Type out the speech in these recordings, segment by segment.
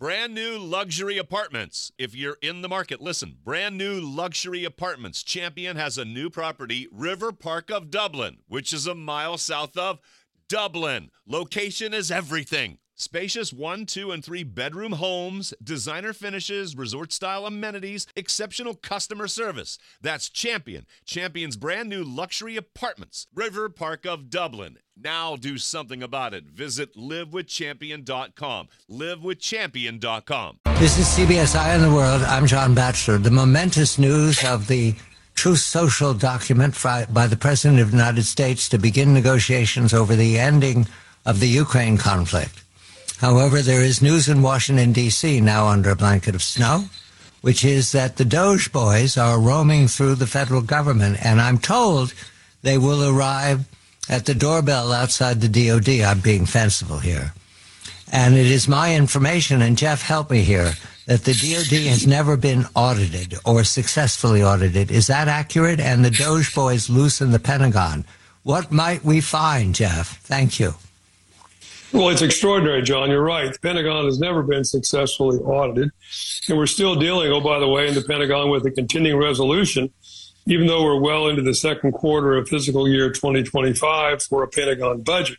Brand new luxury apartments. If you're in the market, listen. Brand new luxury apartments. Champion has a new property, River Park of Dublin, which is a mile south of Dublin. Location is everything. Spacious 1, 2, and 3 bedroom homes, designer finishes, resort-style amenities, exceptional customer service. That's Champion. Champion's brand new luxury apartments, River Park of Dublin. Now do something about it. Visit livewithchampion.com. Livewithchampion.com. This is CBS Eye on the World. I'm John Batchelor. The momentous news of the Truth Social document by the President of the United States to begin negotiations over the ending of the Ukraine conflict. However, there is news in Washington, D.C. now under a blanket of snow, which is that the Doge boys are roaming through the federal government, and I'm told they will arrive at the doorbell outside the DOD. I'm being fanciful here. And it is my information, and Jeff, help me here, that the DOD has never been audited or successfully audited. Is that accurate? And the Doge boys loosen the Pentagon. What might we find, Jeff? Thank you. Well, it's extraordinary, John. You're right. The Pentagon has never been successfully audited. And we're still dealing, oh, by the way, in the Pentagon with a continuing resolution, even though we're well into the second quarter of fiscal year 2025 for a Pentagon budget.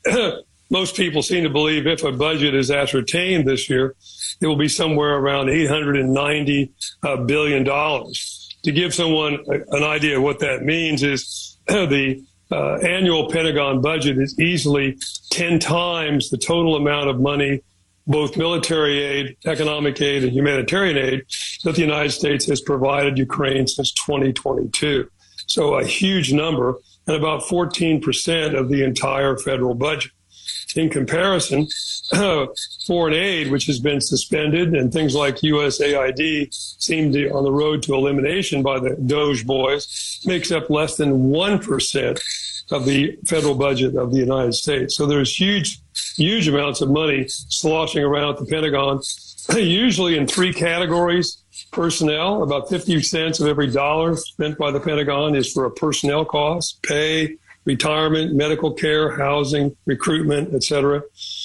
Most people seem to believe if a budget is ascertained this year, it will be somewhere around $890 billion. To give someone an idea of what that means is the annual Pentagon budget is easily 10 times the total amount of money, both military aid, economic aid, and humanitarian aid that the United States has provided Ukraine since 2022. So a huge number, and about 14% of the entire federal budget. In comparison, foreign aid, which has been suspended, and things like USAID seem to on the road to elimination by the Doge boys, makes up less than 1% of the federal budget of the United States. So there's huge amounts of money sloshing around at the Pentagon, usually in 3 categories. Personnel, about 50 cents of every dollar spent by the Pentagon is for a personnel cost, pay, retirement, medical care, housing, recruitment, etc.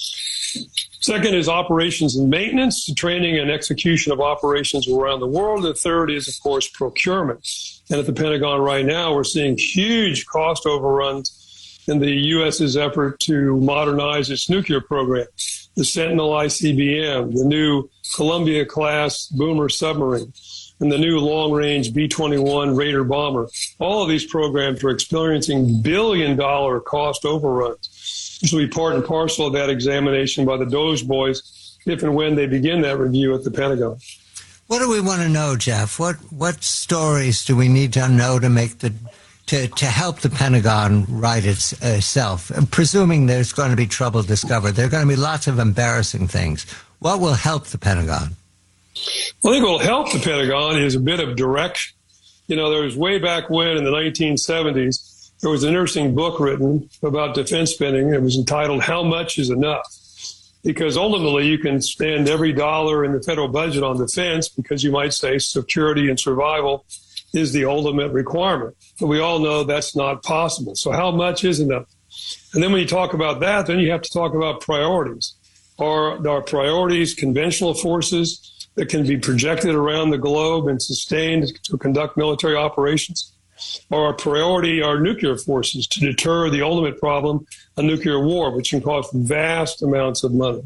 Second is operations and maintenance, training and execution of operations around the world. The third is, of course, procurement. And at the Pentagon right now, we're seeing huge cost overruns in the U.S.'s effort to modernize its nuclear program. The Sentinel ICBM, the new Columbia-class boomer submarine, and the new long-range B-21 Raider bomber. All of these programs are experiencing billion-dollar cost overruns. This will be part and parcel of that examination by the Doge boys if and when they begin that review at the Pentagon. What do we want to know, Jeff? What stories do we need to know to make to help the Pentagon right itself? Presuming there's going to be trouble discovered, there are going to be lots of embarrassing things. What will help the Pentagon? Well, I think what will help the Pentagon is a bit of direction. You know, there was way back when in the 1970s, there was an interesting book written about defense spending. It was entitled How Much is Enough? Because ultimately you can spend every dollar in the federal budget on defense because you might say security and survival is the ultimate requirement. But we all know that's not possible. So how much is enough? And then when you talk about that, then you have to talk about priorities. Are our priorities conventional forces that can be projected around the globe and sustained to conduct military operations? Or our priority are nuclear forces to deter the ultimate problem, a nuclear war, which can cost vast amounts of money?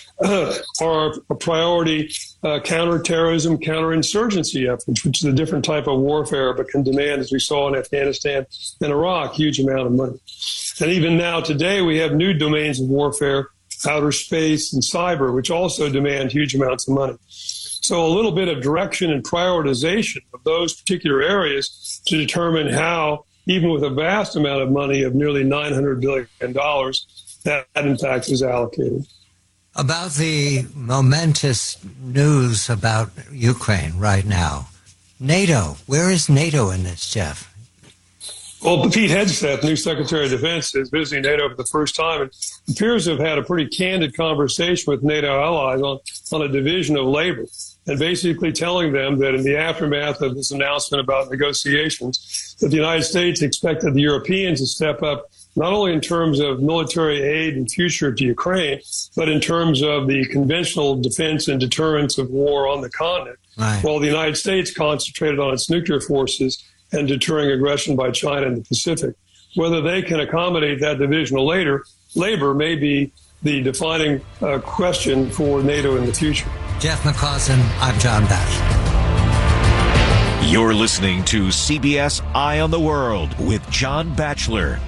Or a priority counterterrorism, counterinsurgency efforts, which is a different type of warfare, but can demand, as we saw in Afghanistan and Iraq, huge amount of money. And even now, today, we have new domains of warfare, outer space and cyber, which also demand huge amounts of money. So a little bit of direction and prioritization of those particular areas to determine how, even with a vast amount of money of nearly $900 billion, that in fact is allocated. About the momentous news about Ukraine right now, NATO, where is NATO in this, Jeff? Well, Pete Hegseth, new Secretary of Defense, is visiting NATO for the first time and appears to have had a pretty candid conversation with NATO allies on a division of labor, and basically telling them that in the aftermath of this announcement about negotiations, that the United States expected the Europeans to step up not only in terms of military aid and future to Ukraine, but in terms of the conventional defense and deterrence of war on the continent, while the United States concentrated on its nuclear forces and deterring aggression by China in the Pacific. Whether they can accommodate that divisional labor may be the defining question for NATO in the future. Jeff McCausland, I'm John Batchelor. You're listening to CBS Eye on the World with John Batchelor.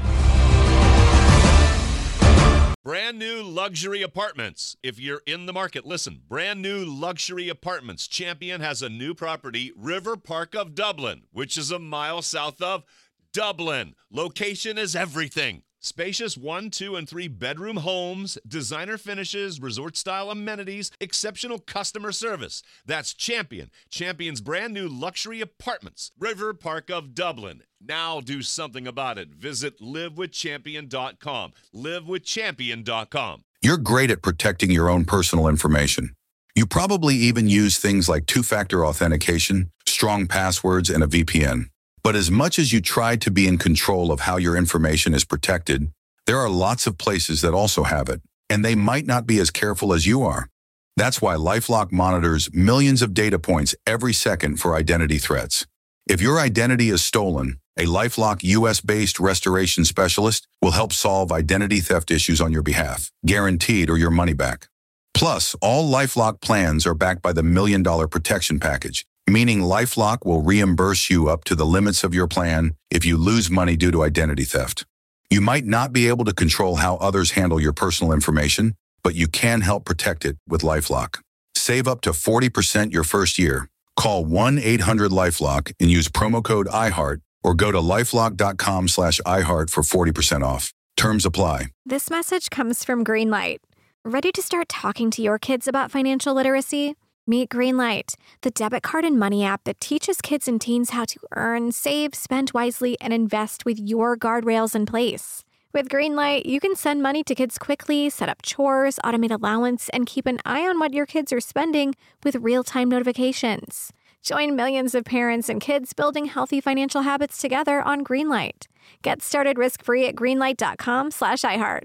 Brand new luxury apartments. If you're in the market, listen. Brand new luxury apartments. Champion has a new property, River Park of Dublin, which is a mile south of Dublin. Location is everything. Spacious 1, 2, and 3 bedroom homes, designer finishes, resort-style amenities, exceptional customer service. That's Champion. Champion's brand new luxury apartments. River Park of Dublin. Now do something about it. Visit livewithchampion.com. Livewithchampion.com. You're great at protecting your own personal information. You probably even use things like two-factor authentication, strong passwords, and a VPN. But as much as you try to be in control of how your information is protected, there are lots of places that also have it, and they might not be as careful as you are. That's why LifeLock monitors millions of data points every second for identity threats. If your identity is stolen, a LifeLock US-based restoration specialist will help solve identity theft issues on your behalf, guaranteed or your money back. Plus, all LifeLock plans are backed by the $1 Million Protection Package, meaning LifeLock will reimburse you up to the limits of your plan if you lose money due to identity theft. You might not be able to control how others handle your personal information, but you can help protect it with LifeLock. Save up to 40% your first year. Call 1-800-LifeLock and use promo code iHeart or go to lifelock.com/iHeart for 40% off. Terms apply. This message comes from Greenlight. Ready to start talking to your kids about financial literacy? Meet Greenlight, the debit card and money app that teaches kids and teens how to earn, save, spend wisely, and invest with your guardrails in place. With Greenlight, you can send money to kids quickly, set up chores, automate allowance, and keep an eye on what your kids are spending with real-time notifications. Join millions of parents and kids building healthy financial habits together on Greenlight. Get started risk-free at greenlight.com/iHeart.